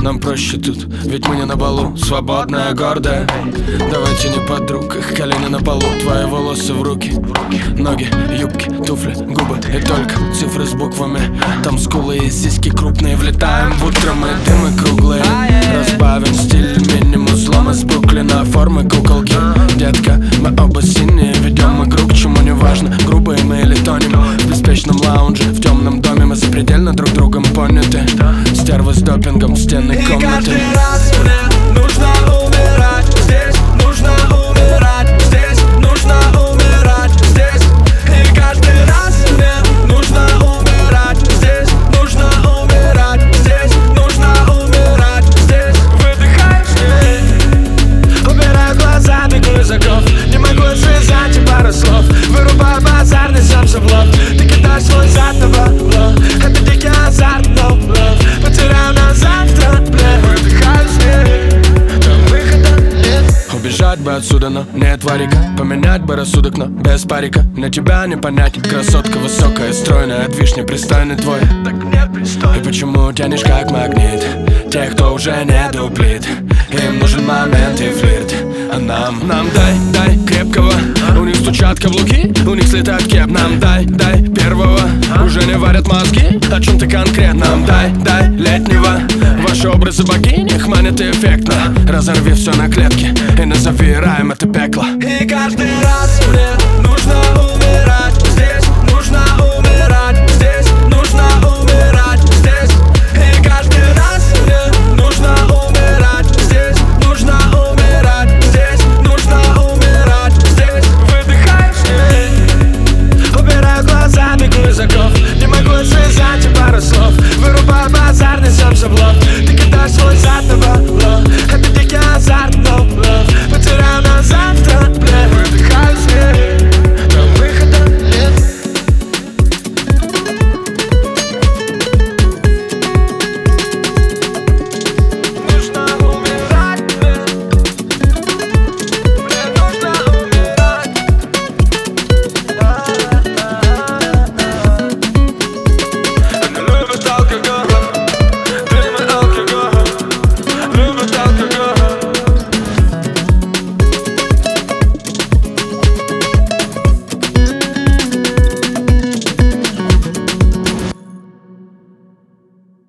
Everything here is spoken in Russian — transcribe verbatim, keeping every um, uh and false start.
нам проще тут, ведь мы не на балу. Свободная, гордая, давайте не подруг. Их колени на полу, твои волосы в руки, ноги, юбки, туфли, губы и только цифры с буквами. Там скулы и сиськи крупные. Влетаем в утро, мы дымы круглые. Разбавим стиль мини-музлом из Бруклина. Формы куколки, детка, мы оба синие. Ведем игру, к чему не важно, грубые мы или тонем. В беспечном лаунже, в темном доме мы запредельно друг другом поняты. Стервы с допингом, стены комнаты. И каждый раз мне нужно умирать здесь, нужно умирать здесь, нужно умирать здесь. И каждый раз мне нужно умирать здесь, нужно умирать здесь, нужно умирать здесь. Выдыхаю здесь, убираю глаза, бегу из оков. Не могу связать и пару слов. Вырубаю базарный сам в лоб. Ты кидаешь свой зад на бабло. Это дикий азарт, no love. Потеряю на завтра, бля. Выдыхаю здесь, там выхода нет. Убежать бы отсюда, но нет варика. Поменять бы рассудок, но без парика. На тебя не понять, красотка высокая, стройная. От вишни пристойный твой. Так нет пристойно. И почему тянешь как магнит тех, кто уже не дуплит. Им нужен момент и флирт, а нам, нам дай, дай крепкого. У них стучат каблуки, у них слетает кеп. Нам дай, дай первого, уже не варят мозги. О чем ты конкретно? Нам дай, дай летнего. Ваши образы богини их манят эффектно. Разорви все на клетки и назови раем это пекло. И каждый раз мне